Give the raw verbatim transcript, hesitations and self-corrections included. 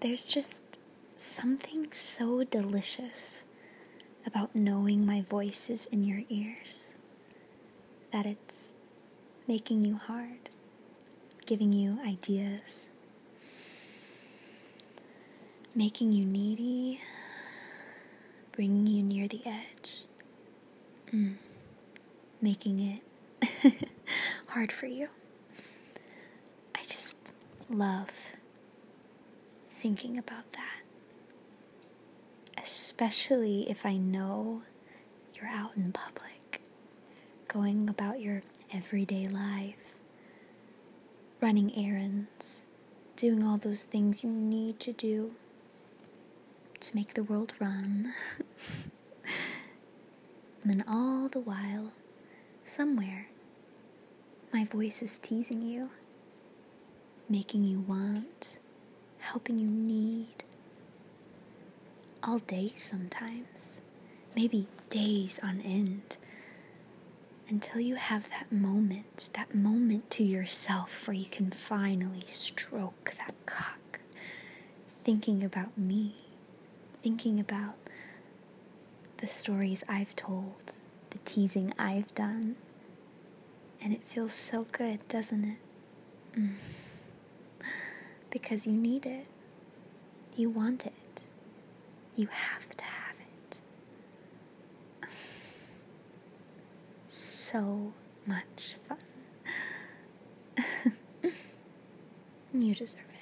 There's just something so delicious about knowing my voice is in your ears, that it's making you hard, giving you ideas, making you needy, bringing you near the edge, mm. making it hard for you. I just love thinking about that, especially if I know you're out in public, going about your everyday life, running errands, doing all those things you need to do to make the world run. And all the while, somewhere, my voice is teasing you, making you want, helping you need, all day sometimes, maybe days on end, until you have that moment, that moment to yourself where you can finally stroke that cock, thinking about me, thinking about the stories I've told, the teasing I've done, and it feels so good, doesn't it? Mm. Because you need it, you want it, you have to have it. So much fun. You deserve it.